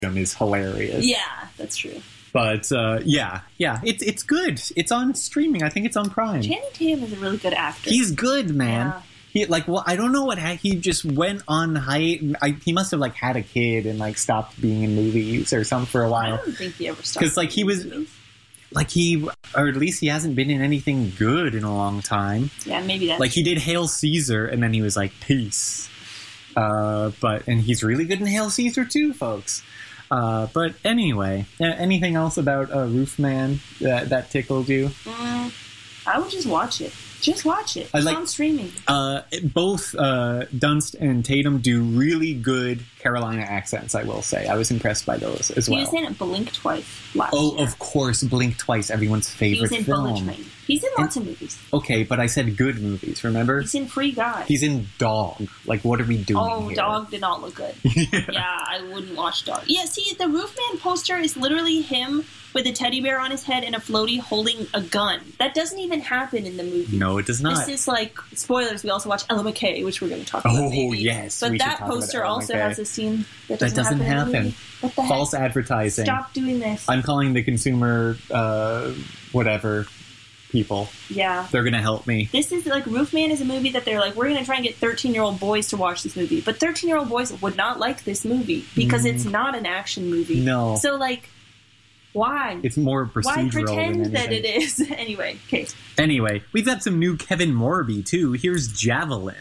is hilarious. Yeah, that's true. But it's good. It's on streaming. I think it's on Prime. Channing Tatum is a really good actor. He's good, man. Yeah. I don't know what he just went on he must have had a kid and stopped being in movies or something for a while. I don't think he ever stopped. Because he was or at least he hasn't been in anything good in a long time. Yeah, maybe that's he did Hail Caesar and then he was peace. And he's really good in Hail Caesar too, folks. But anyway, anything else about Roofman that tickled you? I would just watch it. Just watch it. It's on streaming. Both Dunst and Tatum do really good Carolina accents, I will say. I was impressed by those as well. He was in Blink Twice last year. Oh, of course, Blink Twice, everyone's favorite film. He was in Bullet Train. He's in lots of movies. Okay, but I said good movies, remember? He's in Free Guy. He's in Dog. What are we doing here? Dog did not look good. Yeah, I wouldn't watch Dog. Yeah, see, the Roofman poster is literally him with a teddy bear on his head and a floaty holding a gun. That doesn't even happen in the movie. No, it does not. This is spoilers. We also watch Ella McKay, which we're going to talk about. Oh, yes. But that poster also has a scene that doesn't happen. In the movie. What the heck? False advertising. Stop doing this. I'm calling the consumer, whatever people. Yeah. They're going to help me. This is Roofman is a movie that they're we're going to try and get 13-year-old boys to watch this movie. But 13-year-old boys would not like this movie because it's not an action movie. No. So, why? It's more procedural. Why pretend than that it is? Anyway, okay. Anyway, we've got some new Kevin Morby, too. Here's Javelin.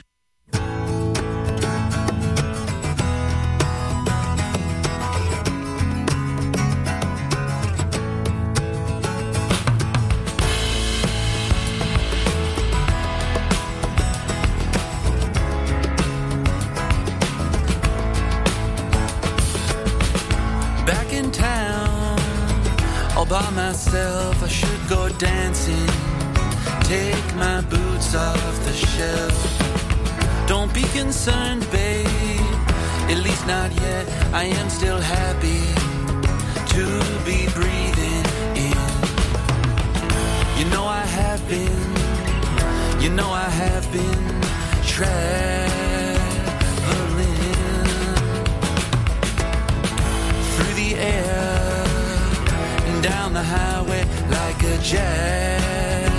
Back in town, all by myself, I should go dancing. Take my boots off the shelf. Don't be concerned, babe, at least not yet. I am still happy to be breathing in. You know I have been traveling through the air and down the highway like a javelin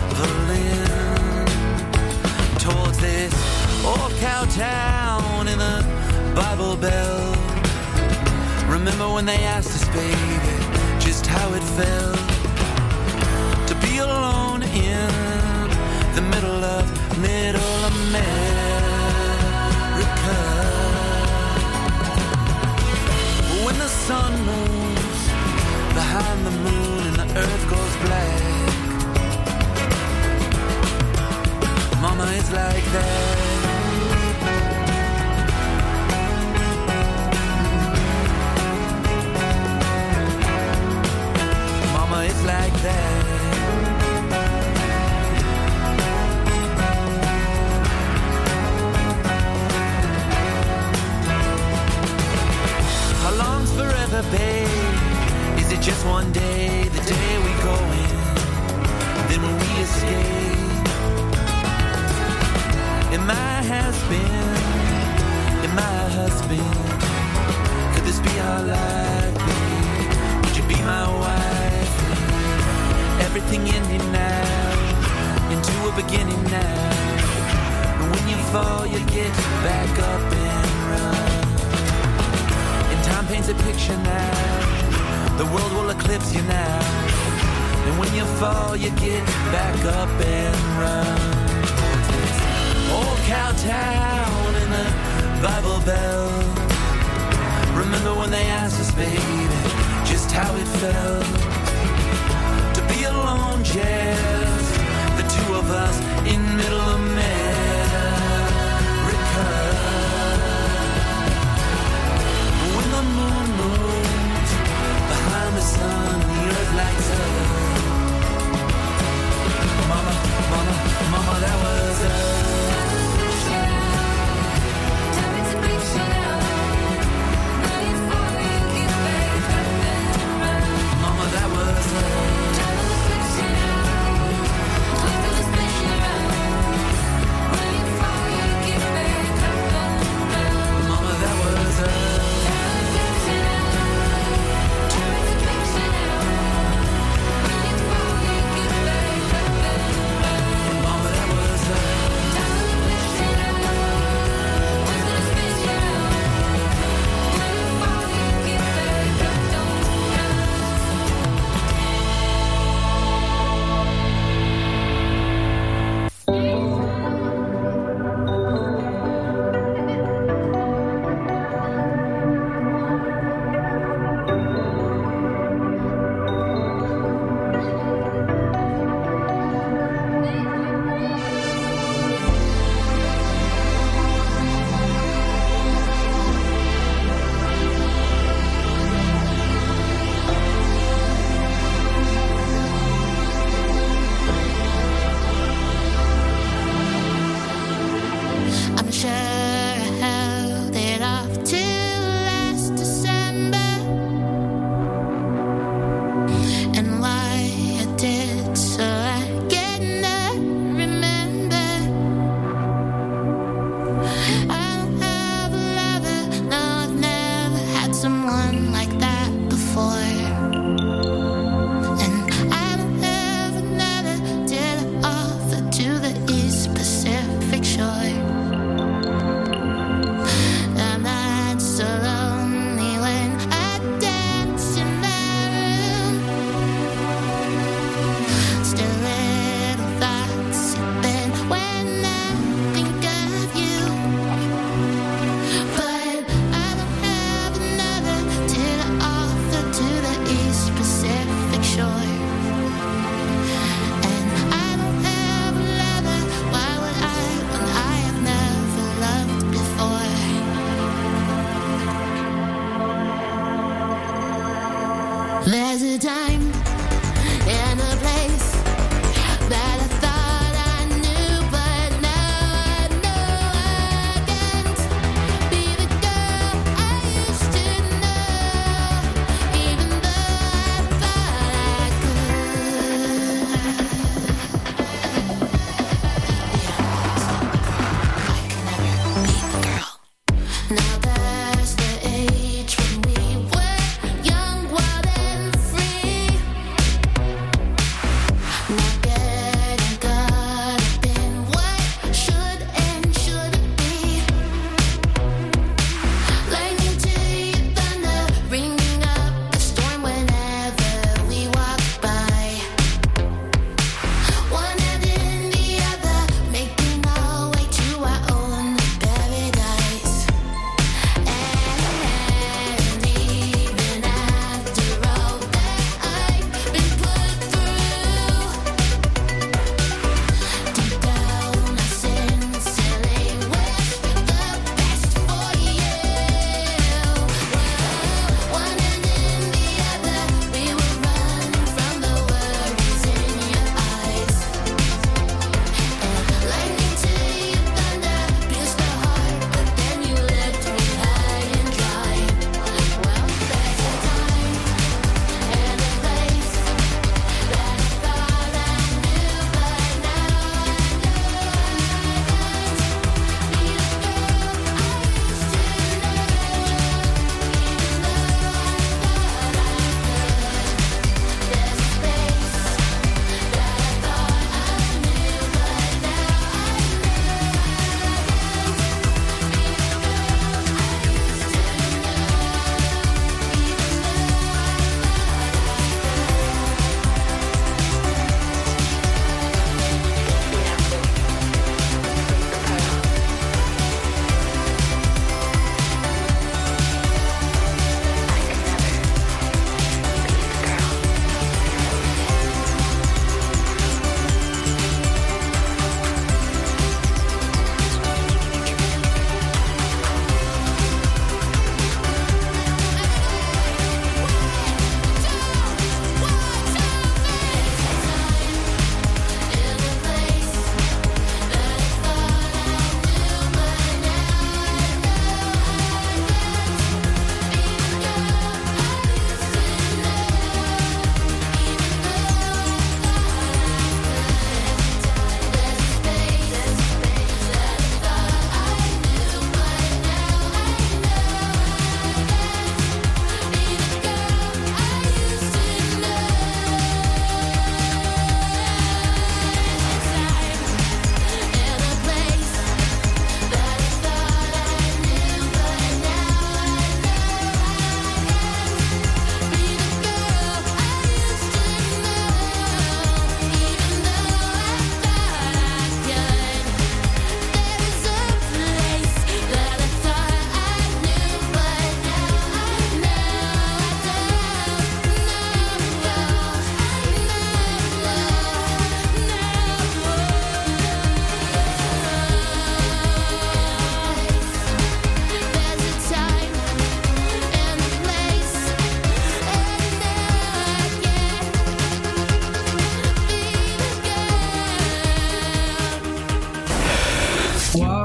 towards this old cow town in the Bible Belt. Remember when they asked us, baby, just how it felt to be alone in the middle of Middle America. When the sun moves behind the moon and the earth goes black, Mama, it's like that. Mama, it's like that. How long's forever, babe? Is it just one day, the day we go in, then when we escape? Am I has-been? Am I a husband? Could this be our life, babe? Would you be my wife? Everything ending now, into a beginning now. And when you fall, you get back up and run. Time paints a picture now. The world will eclipse you now. And when you fall, you get back up and run. Old cow town in the Bible Belt. Remember when they asked us, baby, just how it felt to be alone, just the two of us in Middle America. The moon moves behind the sun, the earth lights up. Mama, mama, mama, that was us. Mama, that was us.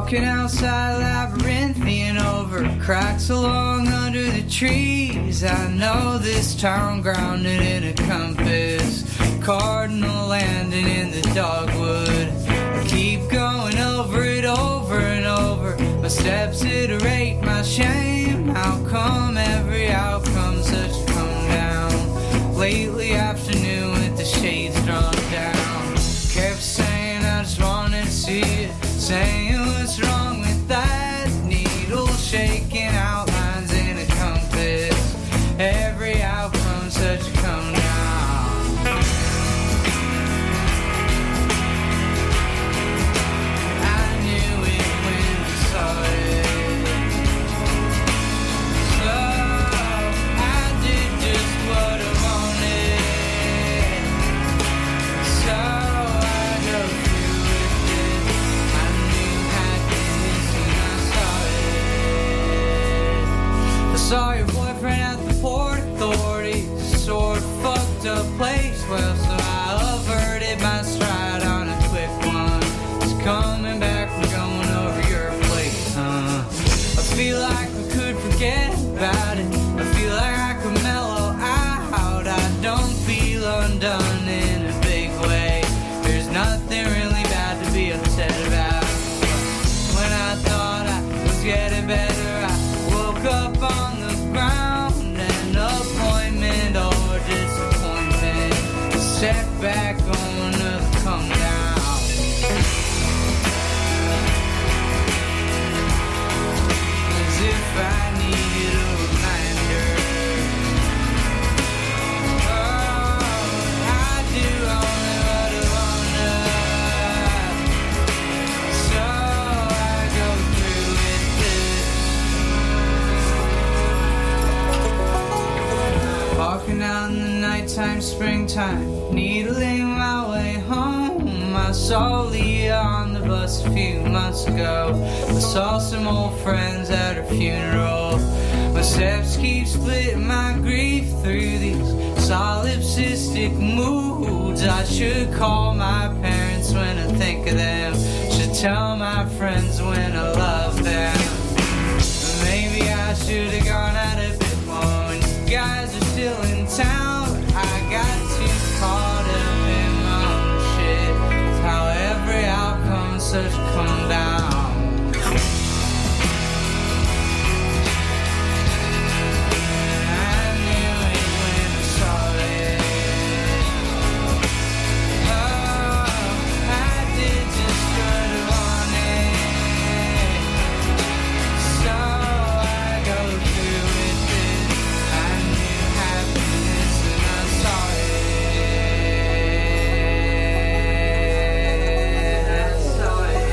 Walking outside labyrinthian over cracks along under the trees. I know this town grounded in a compass, cardinal landing in the dogwood. I keep going over it over and over. My steps iterate my shame. How come every outcome's such a come down? Lately afternoon with the shades drawn down. Kept saying I just wanted to see it. Saying what's wrong with that needle, shaking outlines in a compass. Every outcome such a come down. I knew it when I saw it. So I did just what I wanted. So I go through with it. I knew happiness when I saw it. I saw your boyfriend at the Port Authority, sort of fucked up place. Well, so I averted my stride on a quick one. Just coming back from going over your place, I feel like we could forget about it. I feel like I could mellow out. I don't feel undone in a big way. There's nothing really bad to be upset about. When I thought I was getting better, I woke up on the ground. An appointment or disappointment, a setback on a come down. As if I needed a reminder. Oh, I do only what I wanna. So I go through with this. Walking out in the nighttime, springtime, needling my way home. I saw Leah on the bus a few months ago. I saw some old friends at her funeral. My steps keep splitting my grief through these solipsistic moods. I should call my parents when I think of them. Should tell my friends when I love them. Maybe I should have gone out a bit more when you guys are still in town. I got too caught up in my own shit. It's how every outcome's such a come down. I knew it when I saw it. Oh, I did just what I wanted. So I go through with it. I knew happiness when I saw it. I saw it.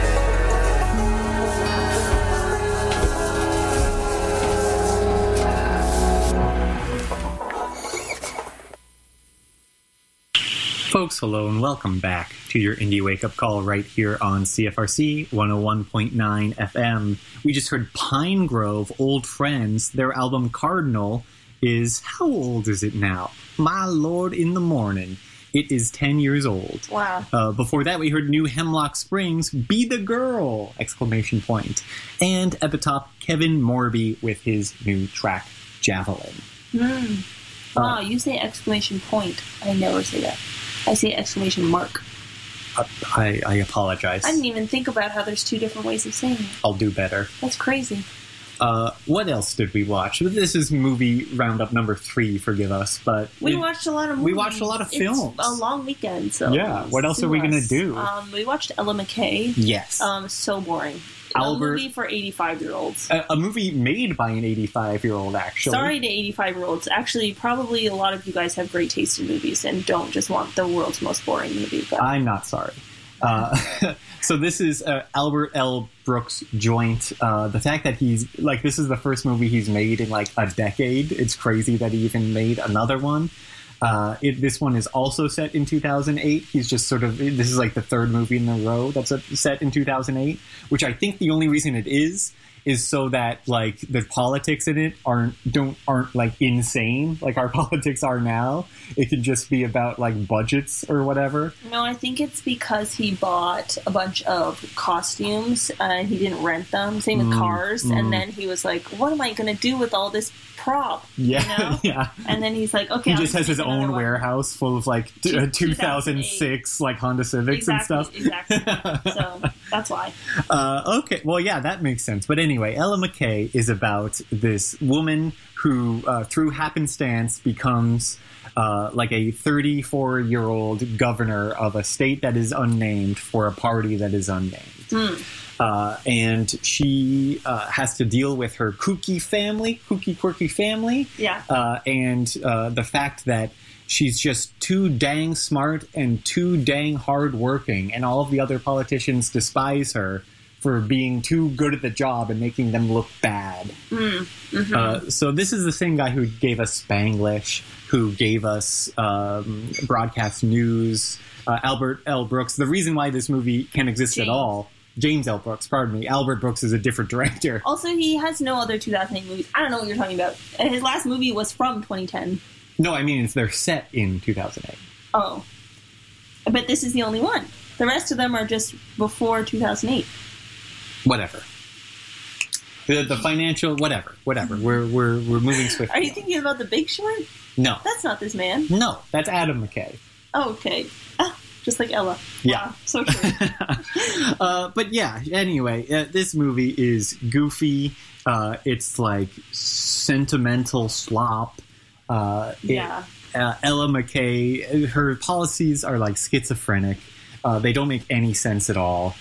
Folks, hello and welcome back to your Indie Wake Up Call right here on CFRC 101.9 FM. We just heard Pine Grove, Old Friends. Their album Cardinal is, how old is it now? My Lord in the Morning. It is 10 years old. Wow. Before that, we heard New Hemlock Springs, Be the Girl! Exclamation point. And at the top, Kevin Morby with his new track, Javelin. Wow, you say exclamation point. I never say that. I say exclamation mark. I apologize. I didn't even think about how there's two different ways of saying it. I'll do better. That's crazy. What else did we watch? This is movie roundup number 3, forgive us, but... We watched a lot of movies. We watched a lot of films. It's a long weekend, so... Yeah, what else are we going to do? We watched Ella McKay. Yes. So boring. Albert, a movie for 85-year-olds. A movie made by an 85-year-old, actually. Sorry to 85-year-olds. Actually, probably a lot of you guys have great taste in movies and don't just want the world's most boring movie. But I'm not sorry. So this is Albert L. Brooks' joint. The fact that he's, like, this is the first movie he's made in, like, a decade. It's crazy that he even made another one. This one is also set in 2008. He's just sort of, this is like the third movie in a row that's set in 2008, which I think the only reason it is is so that like the politics in it aren't like insane like our politics are now. It could just be about like budgets or whatever. No, I think it's because he bought a bunch of costumes and he didn't rent them. Same with cars. And then he was like, what am I going to do with all this prop? Yeah, you know? yeah. And then he's like, okay, he just has his own warehouse full of like 2006 like Honda Civics and stuff. Exactly. So that's why. Okay, well, yeah, that makes sense. But anyway, Ella McKay is about this woman who, through happenstance, becomes like a 34-year-old governor of a state that is unnamed for a party that is unnamed. And she has to deal with her kooky, quirky family. Yeah. And the fact that she's just too dang smart and too dang hardworking, and all of the other politicians despise her for being too good at the job and making them look bad. So this is the same guy who gave us Spanglish, who gave us broadcast news, Albert L. Brooks. The reason why this movie can exist at all... James L. Brooks, pardon me. Albert Brooks is a different director. Also, he has no other 2008 movies. I don't know what you're talking about. And his last movie was from 2010. No, I mean, they're set in 2008. Oh. But this is the only one. The rest of them are just before 2008. Whatever. The financial, whatever. We're moving swiftly. Are you thinking about The Big Short? No. That's not this man. No, that's Adam McKay. Oh, okay. Just like Ella. Yeah. Wow, so true. But yeah, anyway, this movie is goofy. It's like sentimental slop. Yeah. Ella McKay, her policies are like schizophrenic. They don't make any sense at all.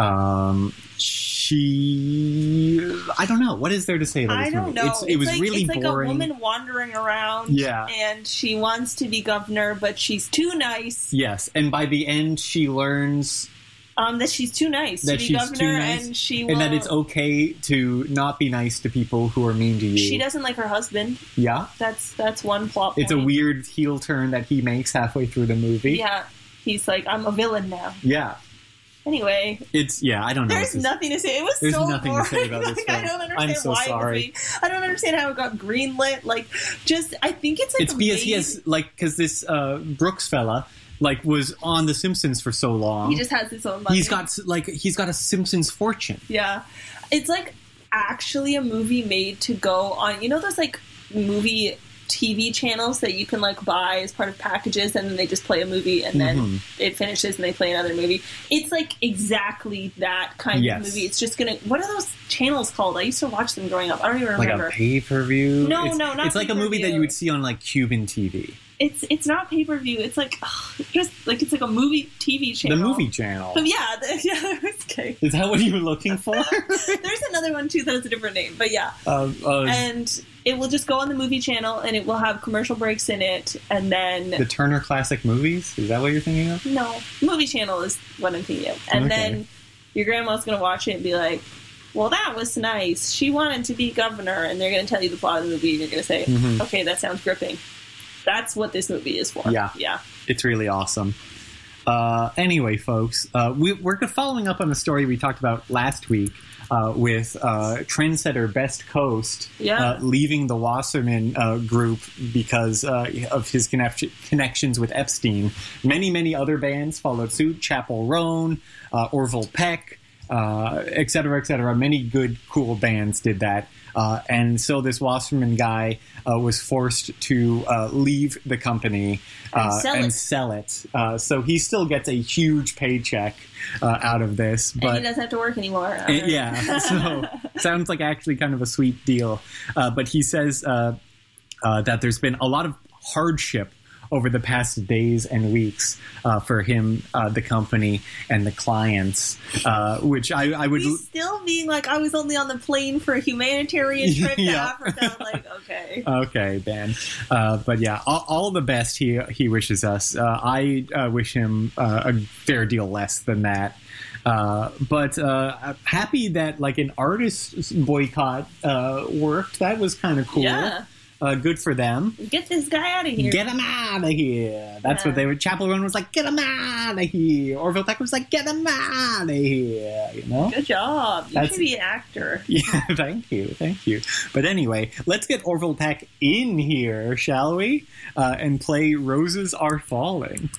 I don't know. What is there to say about this movie? I don't know. It was like, really boring. It's like a woman wandering around. Yeah. And she wants to be governor, but she's too nice. Yes. And by the end, she learns... that she's too nice to be governor, and she will... And that it's okay to not be nice to people who are mean to you. She doesn't like her husband. Yeah. That's one plot point. It's a weird heel turn that he makes halfway through the movie. Yeah. He's like, I'm a villain now. Yeah. Anyway, I don't know. There's nothing to say. It was There's so nothing boring. to say about this film. I don't understand I'm so why sorry. it was made. I don't understand how it got greenlit. Like, just I think it's like it's because he has because this Brooks fella was on The Simpsons for so long. He just has his own money. He's got a Simpsons fortune. Yeah, it's like actually a movie made to go on. You know those like movie TV channels that you can like buy as part of packages, and then they just play a movie, and then it finishes and they play another movie. It's like exactly that kind of movie. It's just gonna. What are those channels called? I used to watch them growing up. I don't even remember. Like a pay-per-view? No, not it's like a movie that you would see on like Cuban TV. It's not pay-per-view. It's like just like it's like a movie TV channel. The movie channel. Yeah, okay. Is that what you were looking for? There's another one too that has a different name, but yeah. And it will just go on the movie channel, and it will have commercial breaks in it, and then the Turner Classic Movies. Is that what you're thinking of? No, movie channel is what I'm thinking of. And then your grandma's gonna watch it and be like, well, that was nice. She wanted to be governor, and they're going to tell you the plot of the movie, and you're going to say, okay, that sounds gripping. That's what this movie is for. Yeah. It's really awesome. Anyway, folks, we're following up on the story we talked about last week with trendsetter Best Coast leaving the Wasserman group because of his connections with Epstein. Many, many other bands followed suit. Chappell Roan, Orville Peck, et cetera, et cetera. Many good, cool bands did that. And so this Wasserman guy was forced to leave the company and sell it. So he still gets a huge paycheck out of this. But and he doesn't have to work anymore. So sounds like actually kind of a sweet deal. But he says that there's been a lot of hardship over the past days and weeks for him, the company, and the clients, which I would... He's still being like, I was only on the plane for a humanitarian trip to Africa. Like, okay. Okay, Ben. But yeah, all the best he wishes us. I wish him a fair deal less than that. But happy that like an artist boycott worked. That was kind of cool. Yeah. good for them. Get this guy out of here. Get him out of here. That's what they were. Chapel Roan was like, get him out of here. Orville Peck was like, get him out of here. You know? Good job. You should be an actor. Yeah, thank you. But anyway, let's get Orville Peck in here, shall we? And play Roses Are Falling.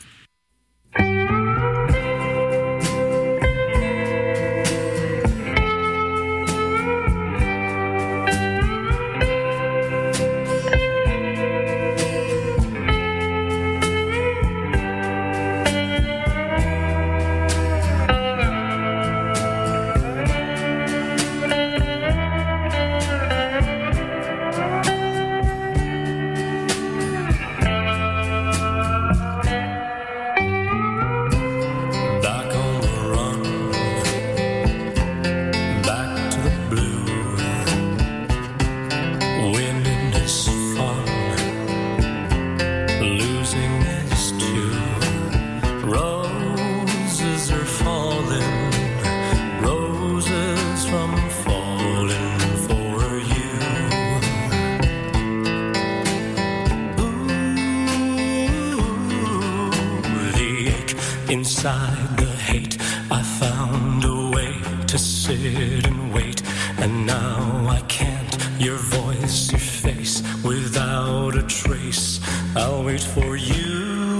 Inside the hate, I found a way to sit and wait, and now I can't. Your voice, your face, without a trace, I'll wait for you.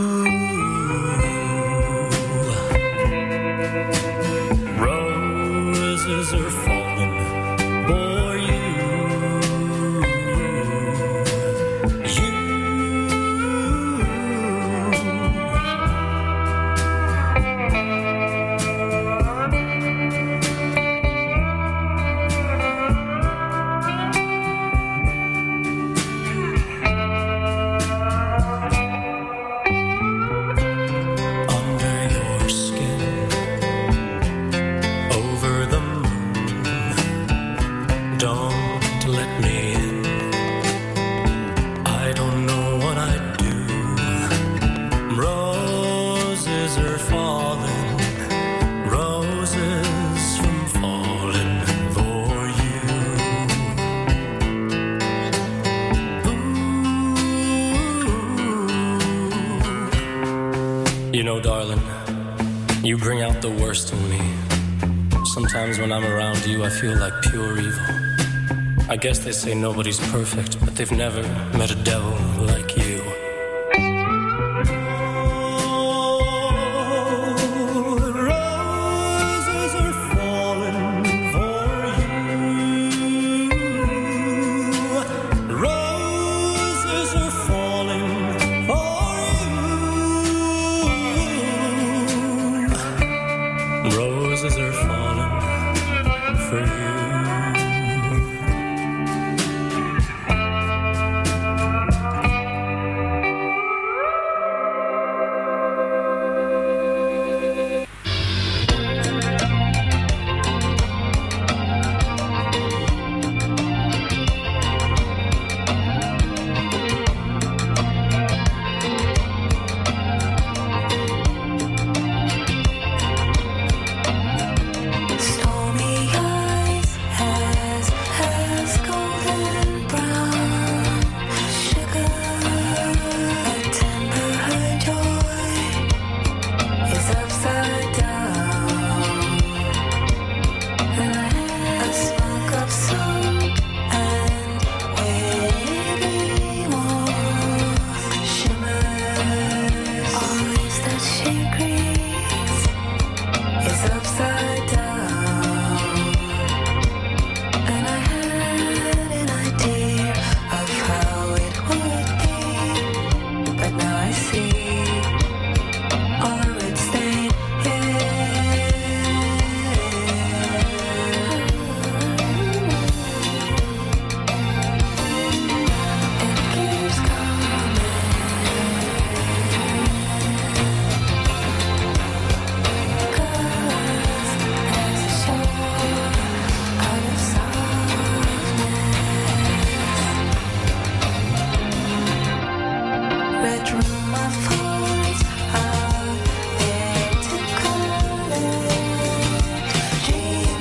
Roses are falling for you. You know, darling, you bring out the worst in me. Sometimes when I'm around you, I feel like pure evil. I guess they say nobody's perfect, but they've never met a devil like you. Roses are falling for you.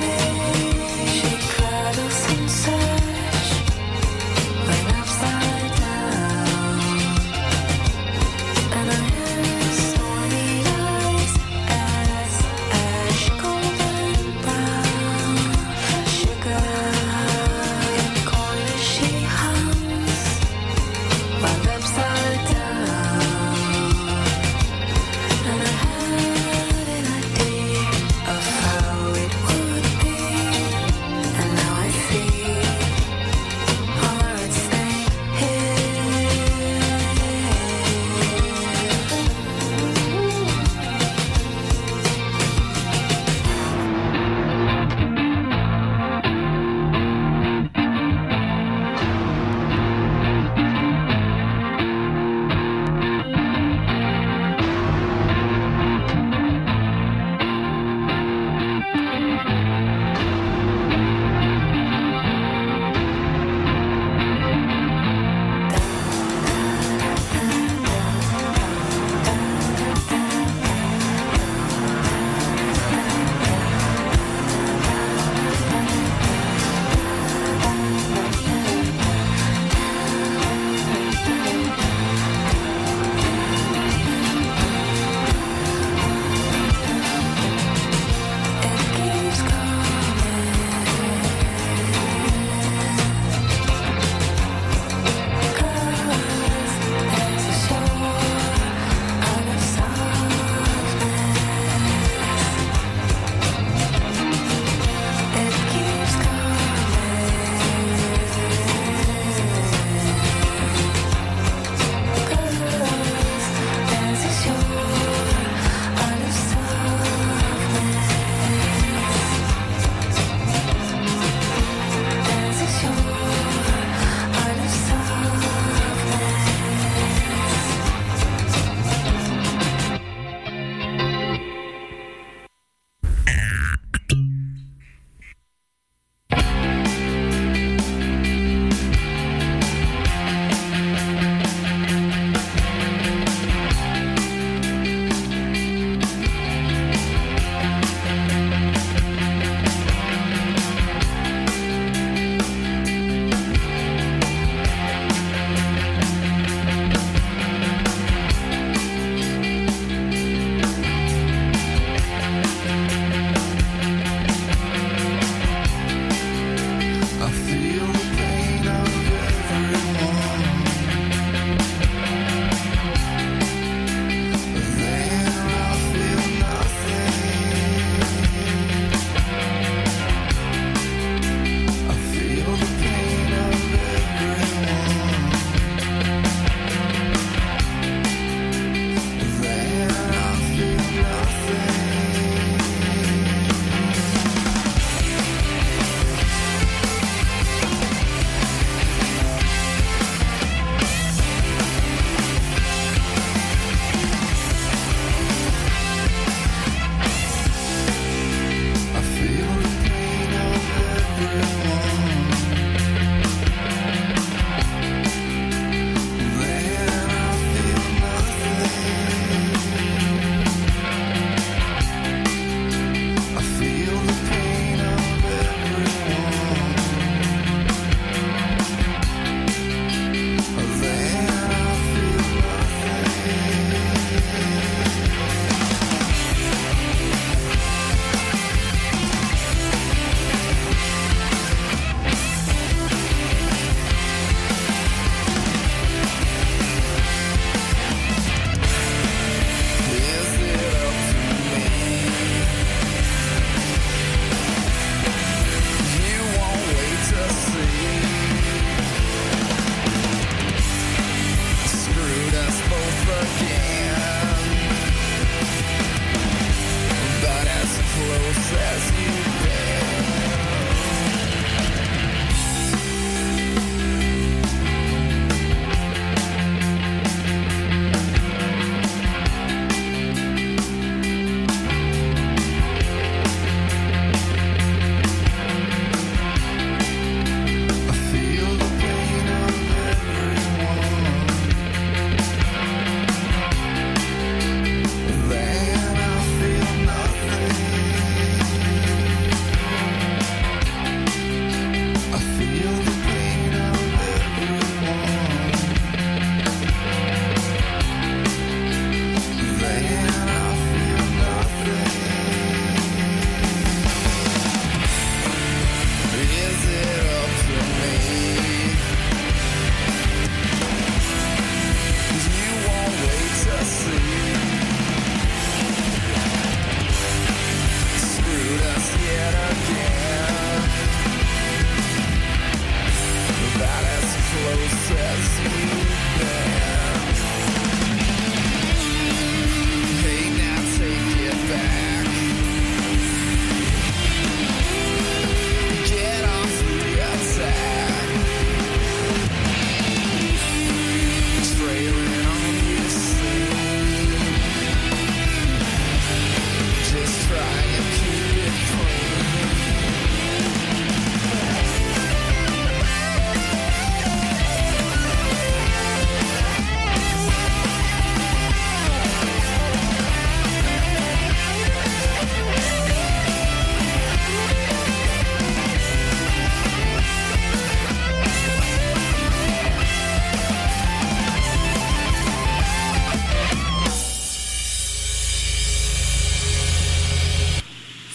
Upside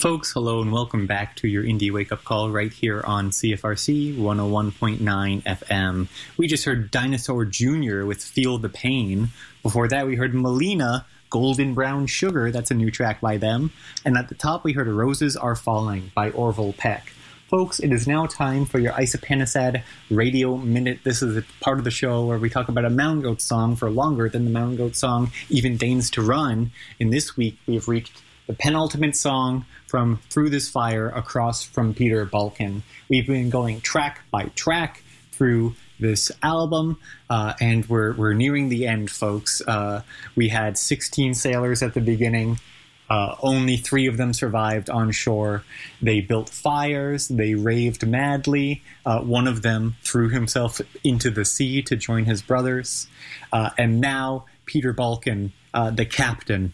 Folks, hello and welcome back to your Indie Wake-Up Call right here on CFRC 101.9 FM. We just heard Dinosaur Jr. with Feel the Pain. Before that, we heard Melina, Golden Brown Sugar. That's a new track by them. And at the top, we heard Roses Are Falling by Orville Peck. Folks, it is now time for your Isopanisad Radio Minute. This is a part of the show where we talk about a Mountain Goat song for longer than the Mountain Goat song even deigns to run. And this week, we have reached the penultimate song from Through This Fire, Across from Peter Balkan. We've been going track by track through this album, and we're nearing the end, folks. We had 16 sailors at the beginning. Only 3 of them survived on shore. They built fires. They raved madly. One of them threw himself into the sea to join his brothers. And now Peter Balkan, the captain,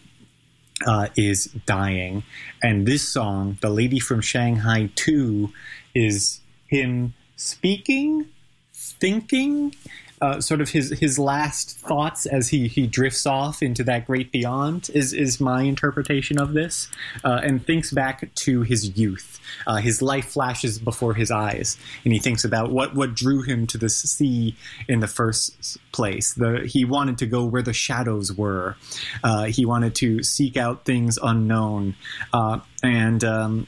is dying. And this song, The Lady from Shanghai 2, is him speaking, thinking, sort of his last thoughts as he drifts off into that great beyond is my interpretation of this, and thinks back to his youth. His life flashes before his eyes, and he thinks about what drew him to the sea in the first place. He wanted to go where the shadows were. He wanted to seek out things unknown, and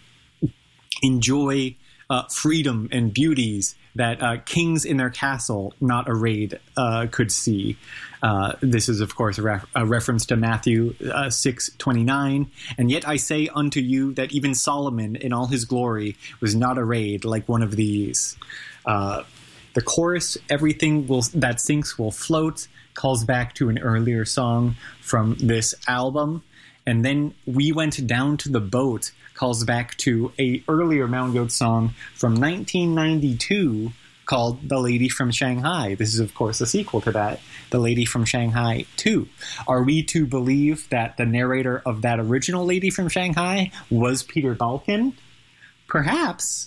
enjoy freedom and beauties that kings in their castle, not arrayed, could see. This is, of course, a reference to Matthew 6:29. And yet I say unto you that even Solomon in all his glory was not arrayed like one of these. The chorus, everything that sinks will float, calls back to an earlier song from this album. And then We Went Down to the Boat calls back to a earlier Mountain Goat song from 1992 called The Lady from Shanghai. This is, of course, a sequel to that, The Lady from Shanghai 2. Are we to believe that the narrator of that original Lady from Shanghai was Peter Balkan? Perhaps.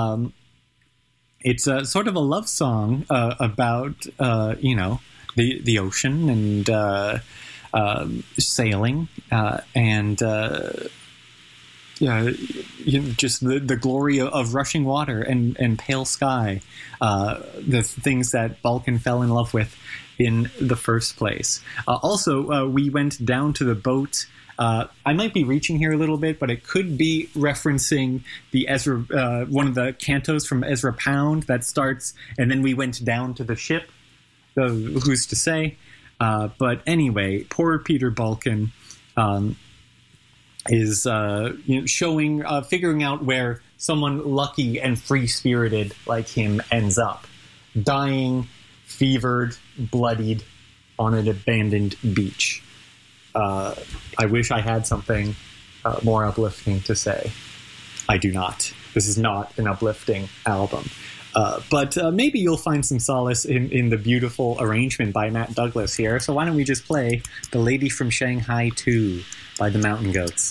It's a sort of a love song about, the ocean and sailing and just the glory of rushing water and pale sky, the things that Balkan fell in love with in the first place. Also, We Went Down to the Boat. I might be reaching here a little bit, but it could be referencing the Ezra, one of the cantos from Ezra Pound that starts, and then we went down to the ship. Who's to say? But anyway, poor Peter Balkan is figuring out where someone lucky and free-spirited like him ends up. Dying, fevered, bloodied on an abandoned beach. I wish I had something more uplifting to say. I do not. This is not an uplifting album. But maybe you'll find some solace in the beautiful arrangement by Matt Douglas here. So why don't we just play The Lady from Shanghai 2 by the Mountain Goats.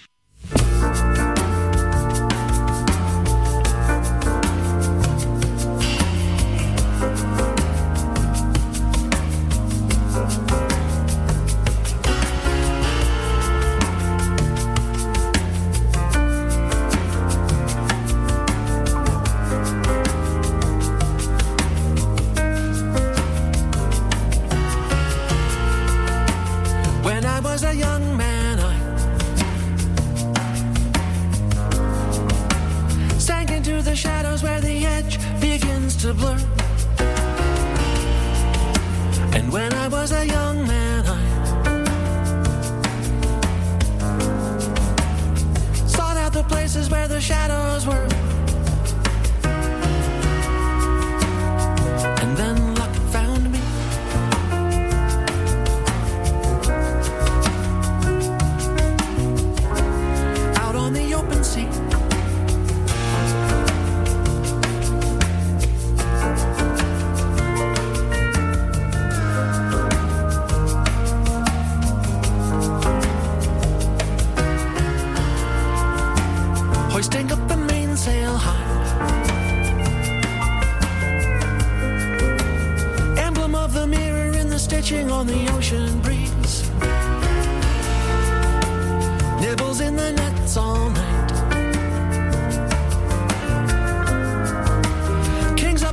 On the ocean breeze, nibbles in the nets all night.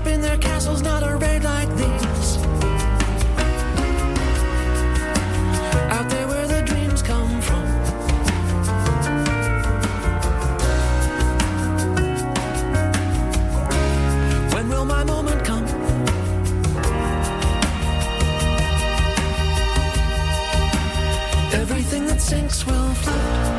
in their castles, not arrayed like these. Out there where the dreams come from. When will my moment come? Everything that sinks will float.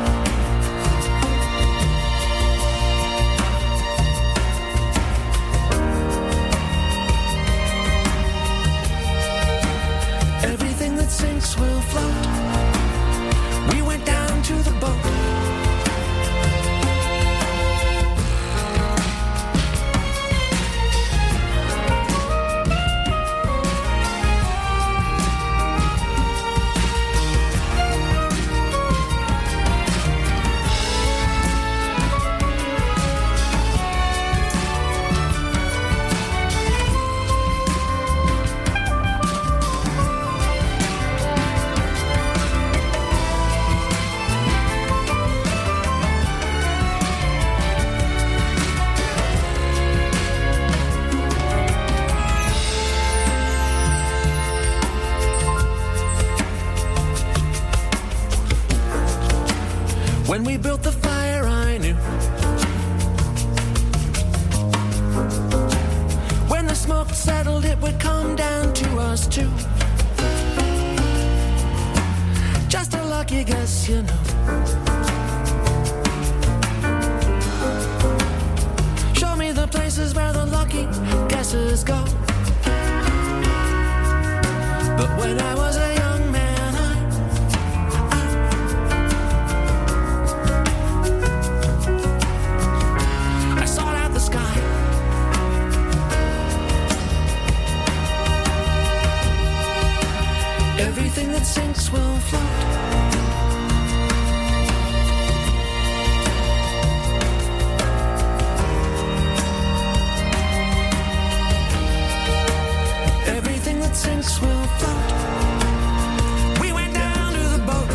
Everything that sinks will float. We went down to the boat. When we built the fire, I knew. When the smoke settled, it would come down to us two. Just a lucky guess, you know. Show me the places where the lucky guesses go. But when I was a young man, everything that sinks will float. Everything that sinks will float. We went down to the boat.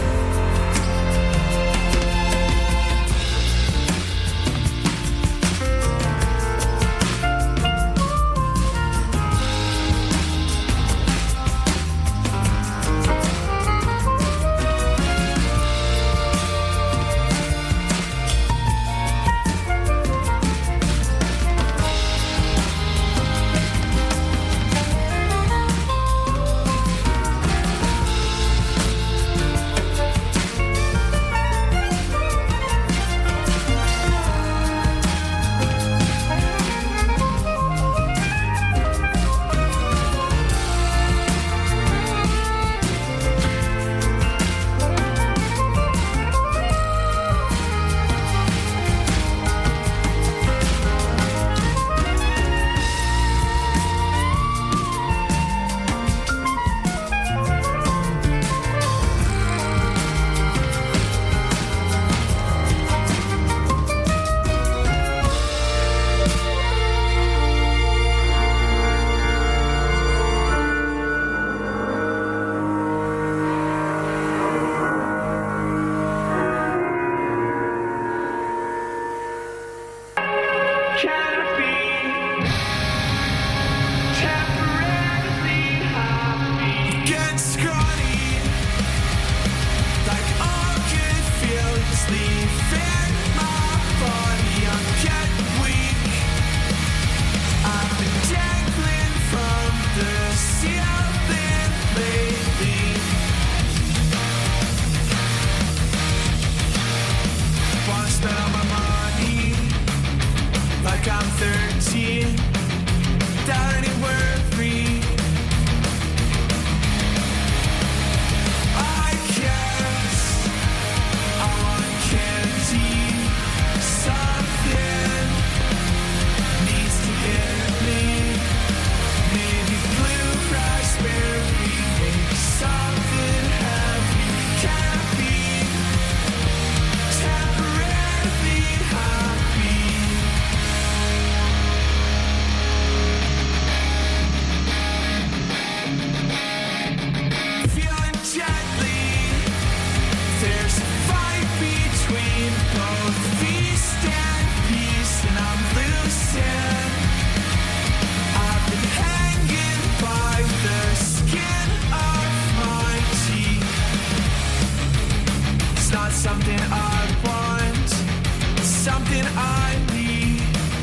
something I need.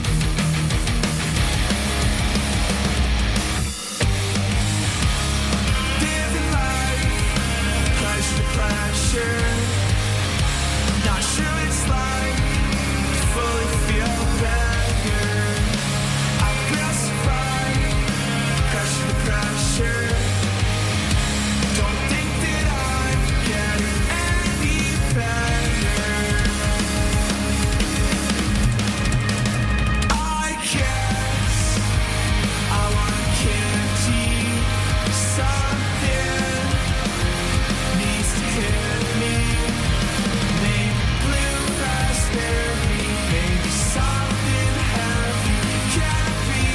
Living life, crash to crasher. Not sure it's like to fully feel better. I'm classified, crash to crasher. Don't think that I'm getting any better. I guess I want candy. Something needs to hit me. Maybe blue raspberry, maybe something heavy. Can't be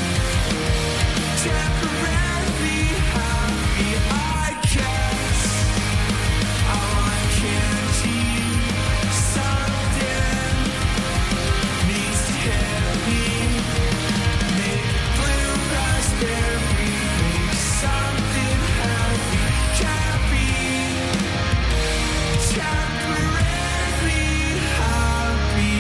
temporarily happy. I guess I want candy. Something needs to hit me. Maybe blue raspberry, maybe something heavy. Can't be temporarily happy.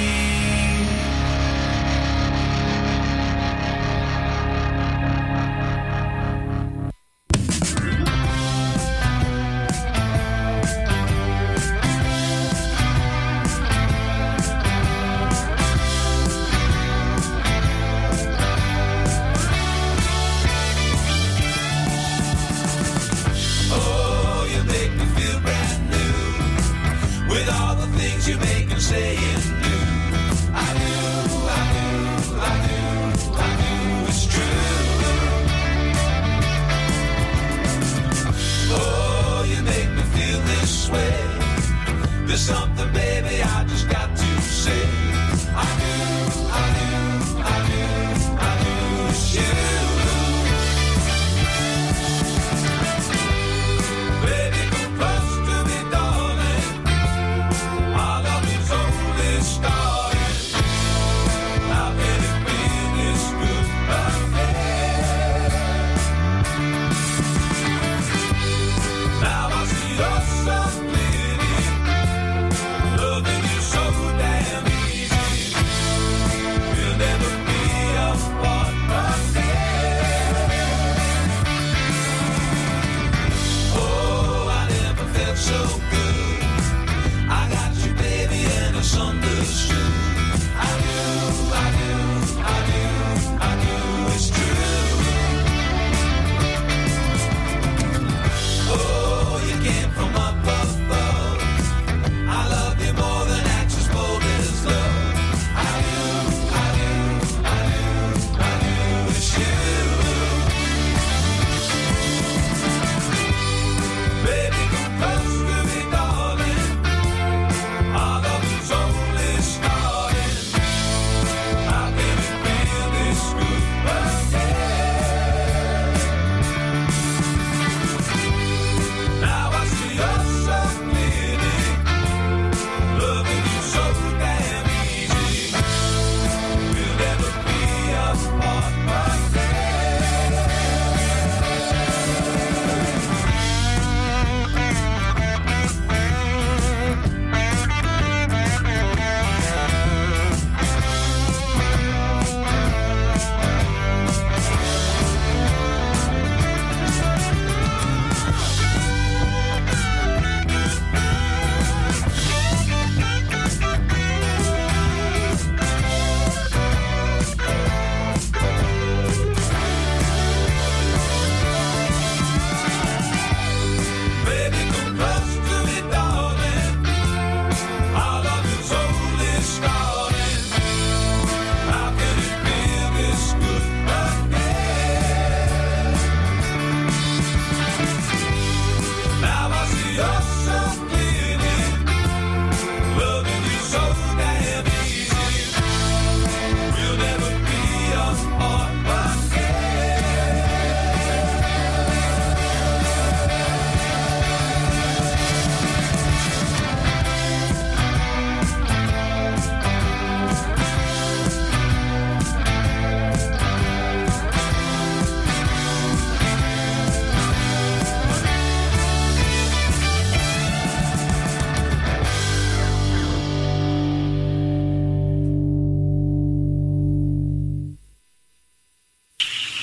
Oh, you make me feel brand new with all the things you make and say and do. I do, I do, I do, I do. It's true. Oh, you make me feel this way. There's something, baby, I just got to say. I do, I do, I do, I do. It's you. Baby, come close to me, darling. Our love is only starting. How can it be this good again? Now I see us so clearly.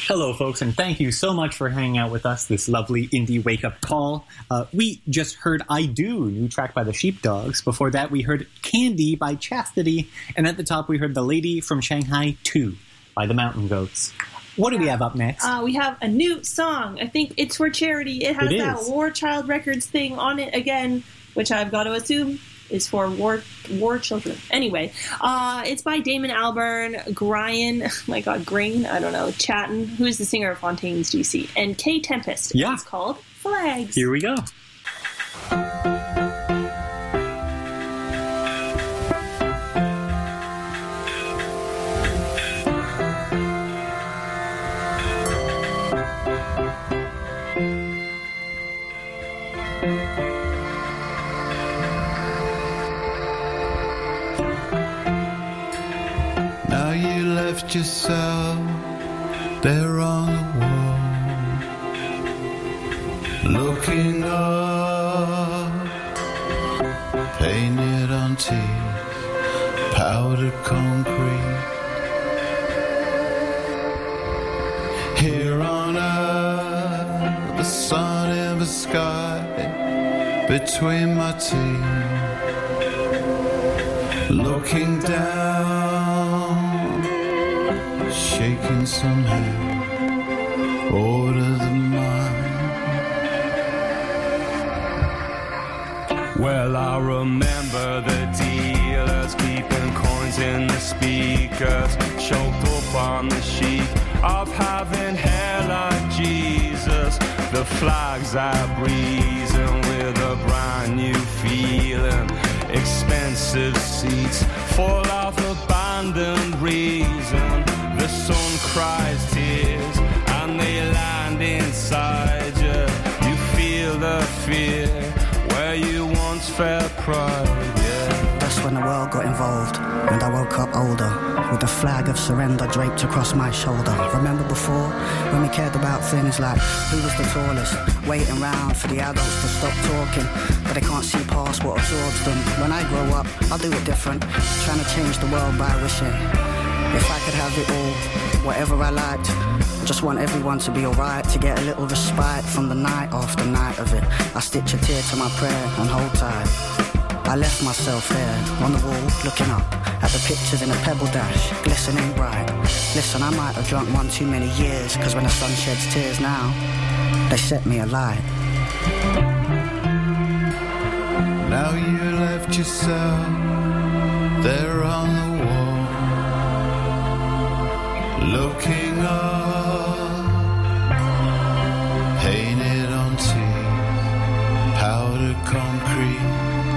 Hello, folks, and thank you so much for hanging out with us this lovely indie wake-up call. We just heard I Do, new track by the Sheepdogs. Before that, we heard Candy by Chastity. And at the top, we heard The Lady from Shanghai 2 by the Mountain Goats. What do we have up next? We have a new song. I think it's for charity. It has that War Child Records thing on it again, which I've got to assume is for war children. Anyway, it's by Damon Albarn, Grain, I don't know, Chatton, who is the singer of Fontaines DC, and K Tempest. Yeah. It's called Flags. Here we go. Yourself there on the wall, looking up, painted on teeth, powdered concrete. Here on earth, the sun in the sky between my teeth, looking down, shaking somehow, order the mind. Well, I remember the dealers keeping coins in the speakers, choked up on the sheet of having hair like Jesus. The flags are breezing with a brand new feeling, expensive seats full of abandoned reason. The sun cries tears and they land inside you. You feel the fear where you once felt pride, yeah. That's when the world got involved and I woke up older, with the flag of surrender draped across my shoulder. Remember before, when we cared about things like who was the tallest, waiting round for the adults to stop talking, but they can't see past what absorbs them. When I grow up, I'll do it different, trying to change the world by wishing if I could have it all, whatever I liked. I just want everyone to be alright, to get a little respite from the night after night of it. I stitch a tear to my prayer and hold tight. I left myself there on the wall, looking up at the pictures in a pebble dash, glistening bright. Listen, I might have drunk one too many years, cause when the sun sheds tears now, they set me alight. Now you left yourself there on the wall, looking up, painted on teeth, powdered concrete.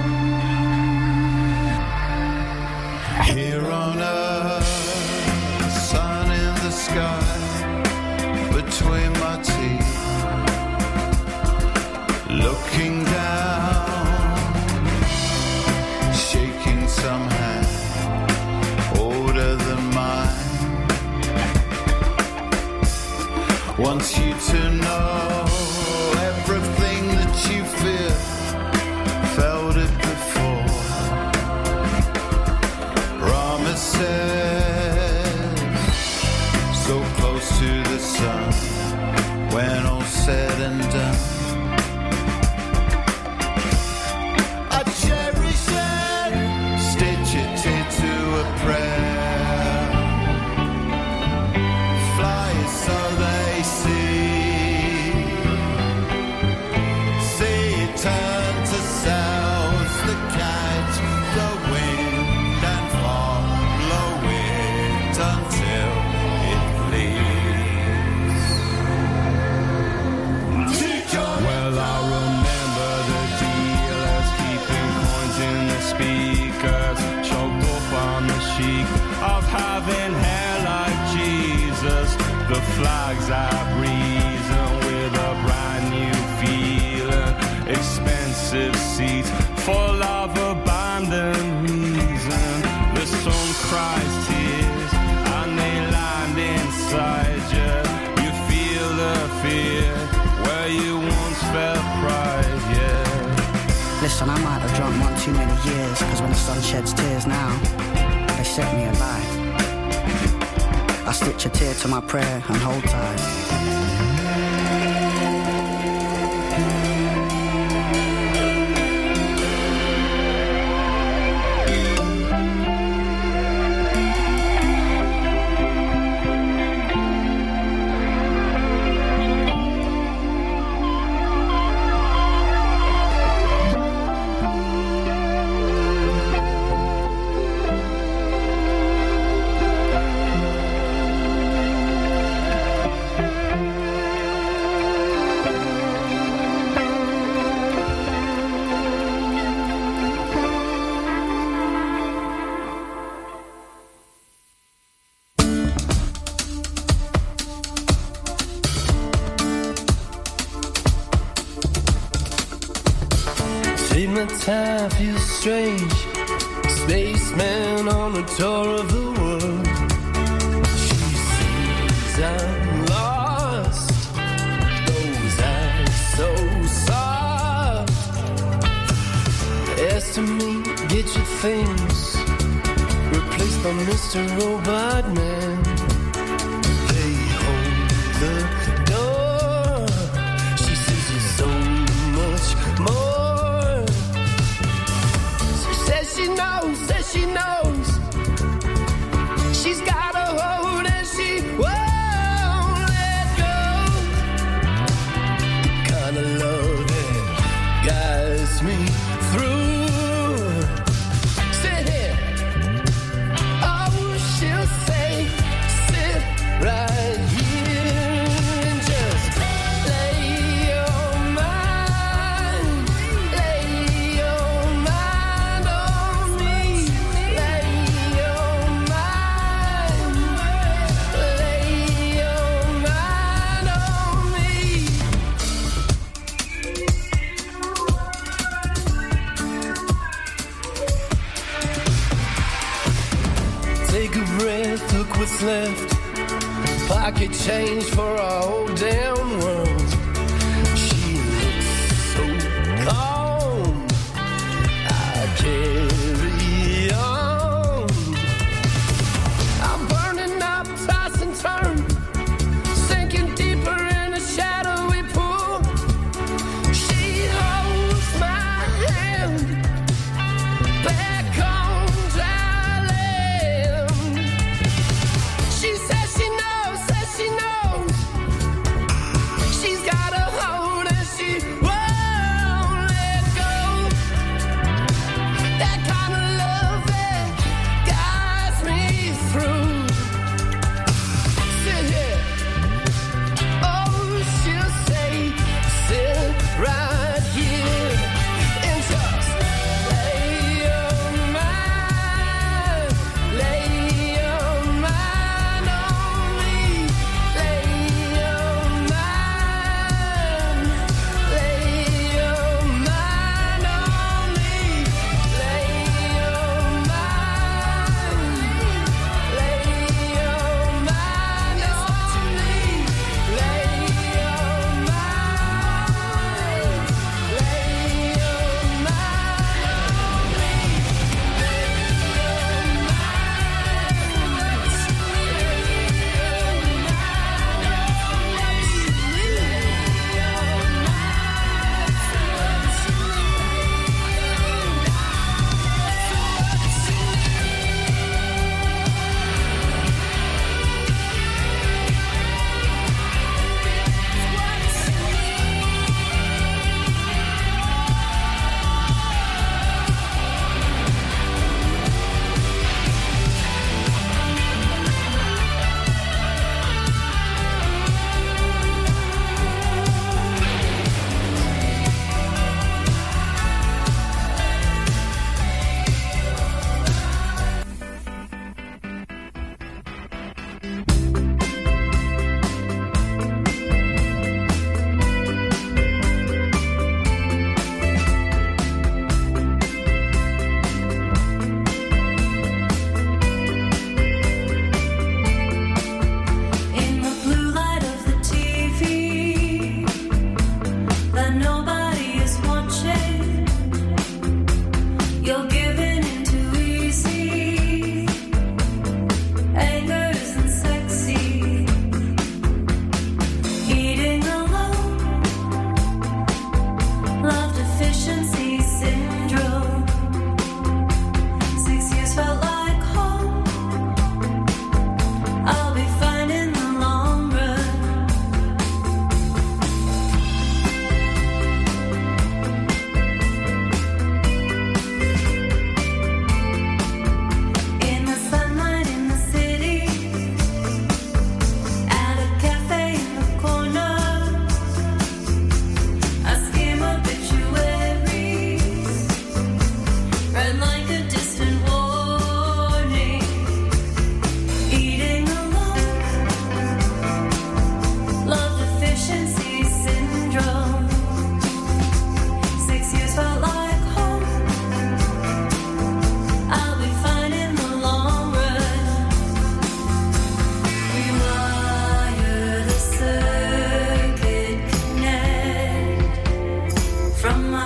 Here on earth, sun in the sky between my teeth, looking down, shaking somehow, older than mine. Wants you to know everything that you fear, felt it before. Promises so close to the sun, when all's said and done. I cherish it, stitch it into a prayer, fly it so they see it turn to sounds that catch the wind and follow it until it leaves. Well, I remember the dealers keeping coins in the speakers, choked up on the chic of having hair like Jesus. The flags are breezing with a brand new feeling, expensive seats full of abandoned reason. The sun cries tears and they land inside you. You feel the fear where you once felt pride, yeah. Listen, I might have drunk one too many years, cause when the sun sheds tears now, they set me alight. I stitch a tear to my prayer and hold tight. Time feels strange. Spaceman on a tour of the world. She sees I'm lost. Those eyes so soft. As to me, get your things replaced by Mr. Robot Man. They hold the door. She says you're so much more. Says she knows. She's got a hold and she won't let go. Kind of love that guides me through. Sit here. Oh, she'll say, sit right here and just lay your mind. Lay your mind on me. Lay your mind. Lay your mind on me. Take a breath, look what's left. Pocket change for our whole damn world. She looks so calm. I carry on. I'm burning up, toss and turn, sinking deeper in a shadowy pool. She holds my hand back on dry land. She says she knows, says she knows. She's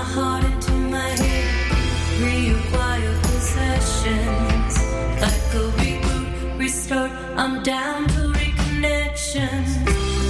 heart into my head, reacquire possessions. Like a reboot, restart, I'm down to reconnection.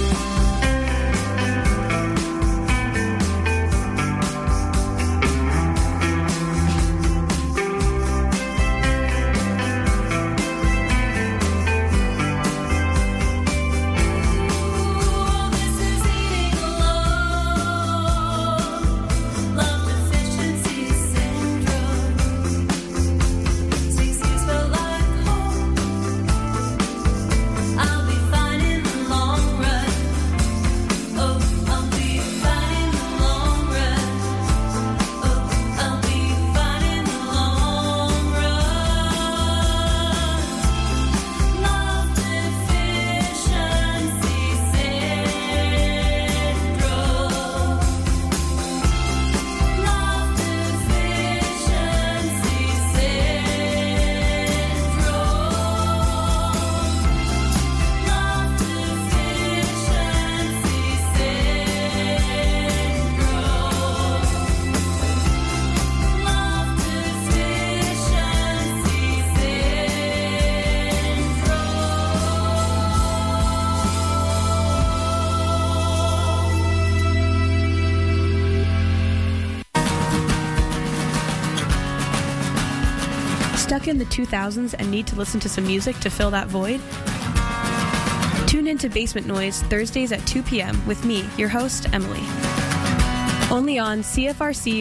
Stuck in the 2000s and need to listen to some music to fill that void? Tune into Basement Noise Thursdays at 2 p.m. with me, your host, Emily. Only on CFRC